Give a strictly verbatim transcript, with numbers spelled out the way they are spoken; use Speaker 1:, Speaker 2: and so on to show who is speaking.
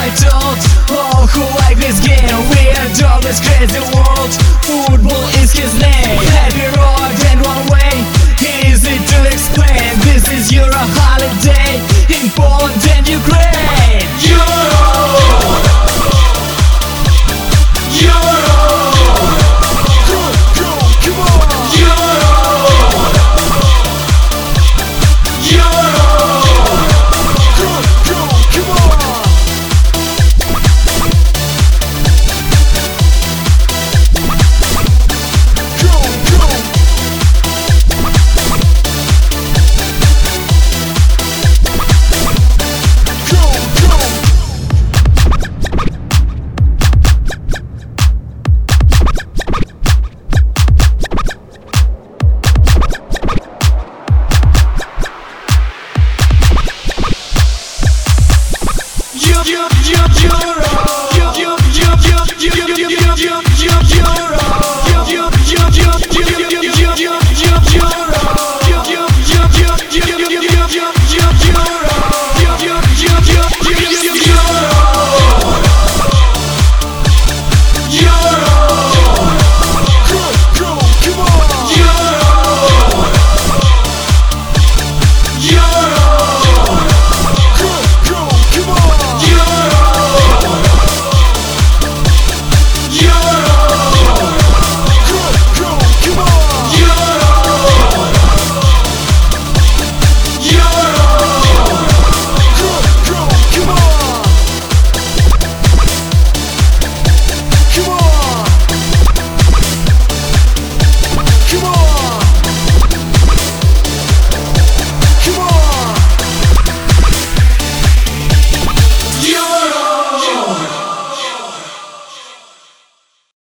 Speaker 1: I told all who like this game, we adore this crazy world. Football is his name. Happy road and one way, easy to explain. This is Euro holiday in Poland and Ukraine. Euro, Euro, come, come, come on. Euro, Euro, come, come, come on. You, you, you, Euro, you, you, you, you, you, you, you.